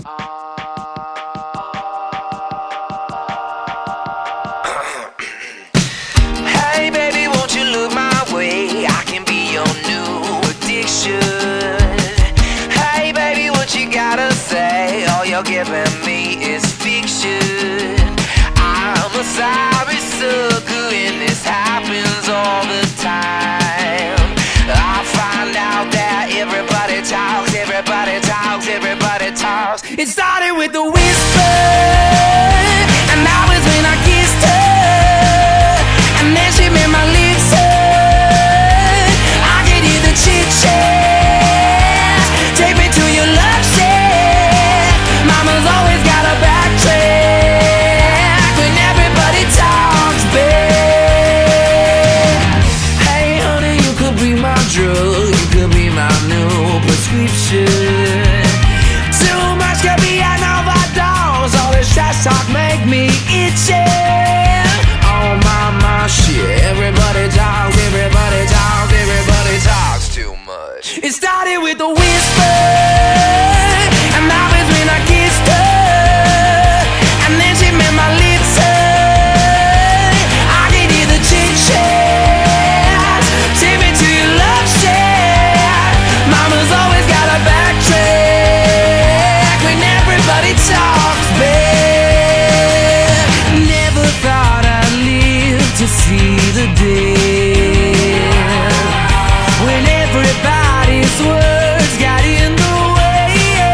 Hey baby, won't you look my way? I can be your new addiction. Hey baby, what you gotta say? All you're giving me is fiction. I'm a sorry sucker and this happens all the time. I find out that everybody talks, everybody talks, everybody talks. It started with a whisper, and that was when I kissed her. And then she made my lips hurt. I could hear the chit-chat. Take me to your love shack. Mama's always got a backtrack when everybody talks back. Hey honey, you could be my drug, you could be my new prescription. Too much could be an overdose. All this trash talk make me itchy. Oh my shit. Everybody talks, everybody talks, everybody talks too much. It started with a whisper, and that was when I kissed her. And then she made my lips hurt. I could hear the chit-chat. Take me to your love shack. Mama's always got a backtrack when everybody talks back. Never thought I'd live to see the day when everybody's words got in the way.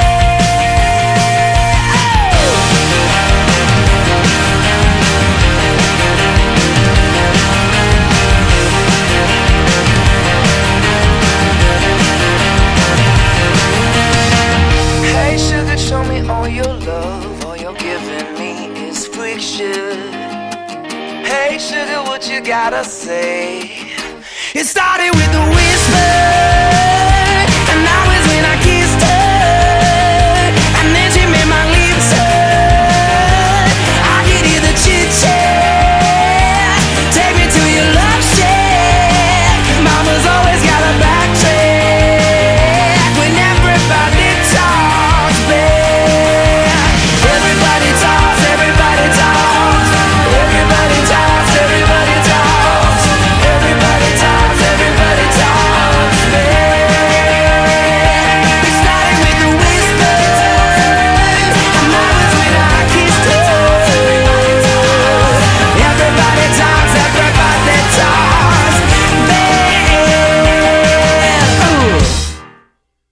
Hey sugar, show me all your love. All you're giving me is friction. Hey sugar, what you gotta say? It started with a whisper.